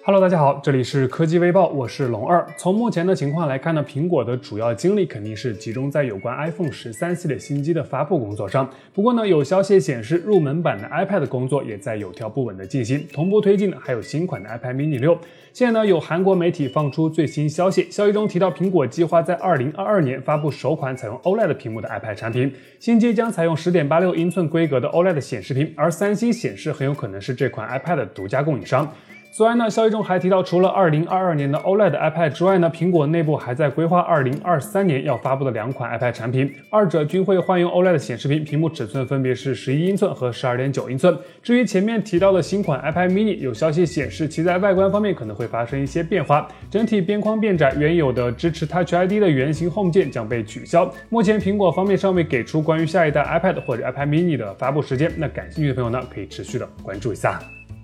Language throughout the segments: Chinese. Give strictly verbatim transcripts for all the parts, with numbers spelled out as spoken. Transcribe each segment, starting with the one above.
Hello， 大家好，这里是科技微报，我是龙二。从目前的情况来看呢，苹果的主要精力肯定是集中在有关 iPhone 十三系列新机的发布工作上。不过呢，有消息显示，入门版的 iPad 工作也在有条不紊的进行，同步推进的还有新款的 iPad mini 六。现在呢，有韩国媒体放出最新消息，消息中提到苹果计划在二零二二年发布首款采用 O L E D 屏幕的 iPad 产品，新机将采用 十点八六英寸规格的 O L E D 显示屏，而三星显示很有可能是这款 iPad 的独家供应商。此外呢，消息中还提到，除了二零二二年的 O L E D iPad 之外呢，苹果内部还在规划二零二三年要发布的两款 iPad 产品，二者均会换用 O L E D 显示屏，屏幕尺寸分别是十一英寸和 十二点九英寸。至于前面提到的新款 iPad mini， 有消息显示其在外观方面可能会发生一些变化，整体边框变窄，原有的支持 Touch I D 的圆形 Home 键将被取消。目前苹果方面尚未给出关于下一代 iPad 或者 iPad mini 的发布时间，那感兴趣的朋友呢，可以持续的关注一下。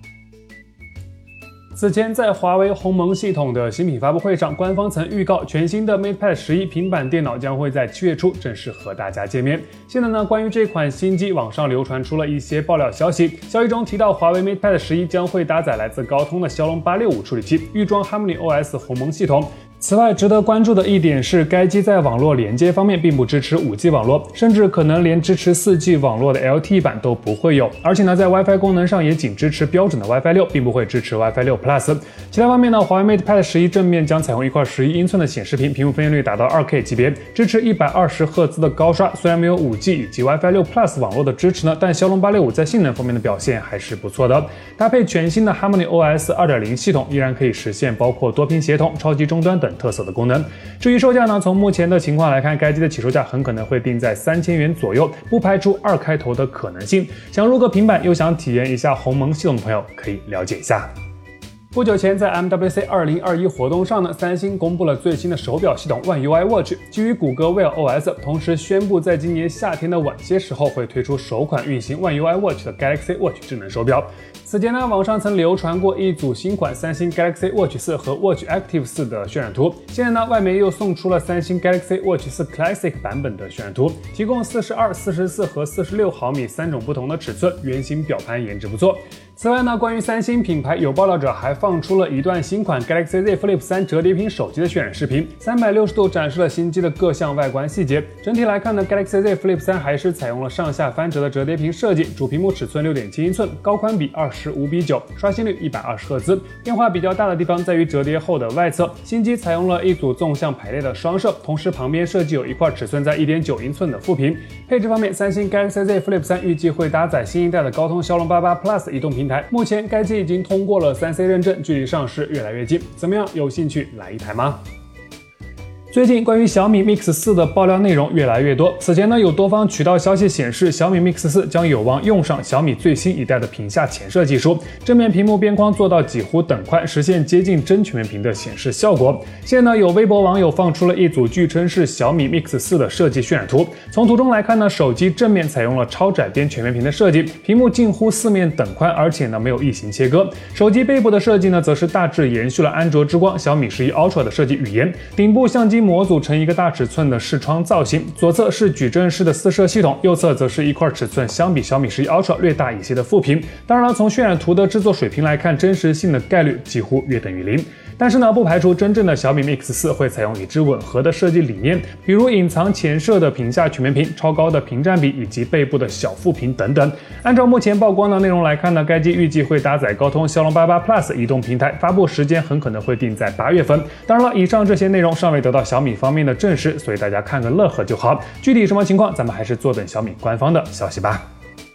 此前在华为鸿蒙系统的新品发布会上，官方曾预告全新的 MatePad 十一平板电脑将会在七月初正式和大家见面。现在呢，关于这款新机，网上流传出了一些爆料消息，消息中提到华为 MatePad 十一将会搭载来自高通的骁龙八六五处理器，预装 HarmonyOS 鸿蒙系统。此外，值得关注的一点是，该机在网络连接方面并不支持 五 G 网络，甚至可能连支持 四 G 网络的 L T E 版都不会有。而且呢，在 WiFi 功能上也仅支持标准的 WiFi 六，并不会支持 WiFi 六 Plus。其他方面呢，华为 MatePad 十一正面将采用一块十一英寸的显示屏，屏幕分辨率达到 二 K 级别，支持一百二十赫兹的高刷。虽然没有 五 G 以及 WiFi 六 Plus 网络的支持呢，但骁龙八六五在性能方面的表现还是不错的。搭配全新的 HarmonyOS 二点零 系统，依然可以实现包括多屏协同、超级终端等特色的功能。至于售价呢，从目前的情况来看，该机的起售价很可能会定在三千元左右，不排除二开头的可能性。想入个平板又想体验一下鸿蒙系统的朋友，可以了解一下。不久前，在 M W C 二零二一活动上呢，三星公布了最新的手表系统 One U I Watch， 基于谷歌 Wear O S， 同时宣布在今年夏天的晚些时候会推出首款运行 One U I Watch 的 Galaxy Watch 智能手表。此前呢，网上曾流传过一组新款三星 Galaxy Watch 四和 Watch Active 四的渲染图，现在呢，外媒又送出了三星 Galaxy Watch 四 Classic 版本的渲染图，提供四十二、四十四和四十六毫米三种不同的尺寸，圆形表盘颜值不错。此外呢，关于三星品牌，有爆料者还放出了一段新款 Galaxy Z Flip 三折叠屏手机的渲染视频，三百六十度展示了新机的各项外观细节。整体来看呢， Galaxy Z Flip 三还是采用了上下翻折的折叠屏设计，主屏幕尺寸 六点七英寸，高宽比二十五比九，刷新率一百二十赫兹。变化比较大的地方在于折叠后的外侧，新机采用了一组纵向排列的双摄，同时旁边设计有一块尺寸在 一点九英寸的副屏。配置方面，三星 Galaxy Z Flip 三预计会搭载新一代的高通骁龙八八 Plus 移动平台，目前该机已经通过了 三 C 认证，距离上市越来越近。怎么样，有兴趣来一台吗？最近关于小米 Mix 四的爆料内容越来越多。此前呢，有多方渠道消息显示，小米 Mix 四将有望用上小米最新一代的屏下前摄技术，正面屏幕边框做到几乎等宽，实现接近真全面屏的显示效果。现在呢，有微博网友放出了一组据称是小米 Mix 四的设计渲染图。从图中来看呢，手机正面采用了超窄边全面屏的设计，屏幕近乎四面等宽，而且呢没有异形切割。手机背部的设计呢，则是大致延续了安卓之光小米十一 Ultra 的设计语言，顶部相机模组成一个大尺寸的视窗造型，左侧是矩阵式的四摄系统，右侧则是一块尺寸相比小米十一 Ultra 略大一些的副屏。当然了，从渲染图的制作水平来看，真实性的概率几乎约等于零。但是呢，不排除真正的小米 Mix 四会采用与之吻合的设计理念，比如隐藏前摄的屏下全面屏、超高的屏占比以及背部的小副屏等等。按照目前曝光的内容来看呢，该机预计会搭载高通骁龙八八 Plus 移动平台，发布时间很可能会定在八月份。当然了，以上这些内容尚未得到小米方面的证实，所以大家看个乐呵就好。具体什么情况，咱们还是坐等小米官方的消息吧。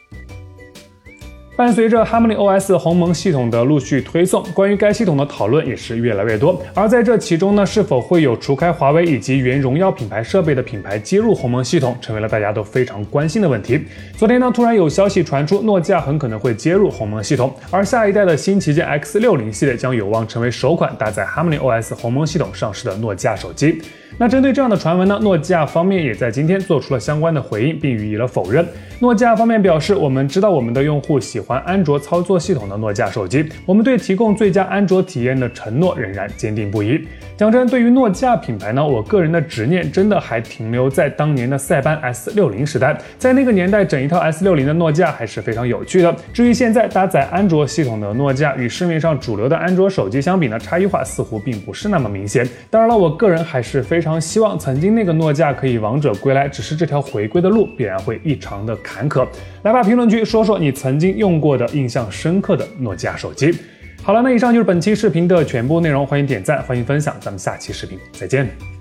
伴随着 HarmonyOS 鸿蒙系统的陆续推送，关于该系统的讨论也是越来越多。而在这其中呢，是否会有除开华为以及原荣耀品牌设备的品牌接入鸿蒙系统，成为了大家都非常关心的问题。昨天呢，突然有消息传出，诺基亚很可能会接入鸿蒙系统，而下一代的新旗舰 X 六十 系列将有望成为首款搭载 HarmonyOS 鸿蒙系统上市的诺基亚手机。 那针对这样的传闻呢，诺基亚方面也在今天做出了相关的回应，并予以了否认。诺基亚方面表示，我们知道我们的用户喜欢安卓操作系统的诺基亚手机，我们对提供最佳安卓体验的承诺仍然坚定不移。讲真，对于诺基亚品牌呢，我个人的执念真的还停留在当年的塞班 S 六十 时代，在那个年代，整一套 S 六十 的诺基亚还是非常有趣的。至于现在搭载安卓系统的诺基亚，与市面上主流的安卓手机相比呢，差异化似乎并不是那么明显。当然了，我个人还是非常希望曾经那个诺基亚可以王者归来，只是这条回归的路必然会异常的坎坷。来吧，评论区说说你曾经用过的印象深刻的诺基亚手机。好了，那以上就是本期视频的全部内容，欢迎点赞，欢迎分享，咱们下期视频再见。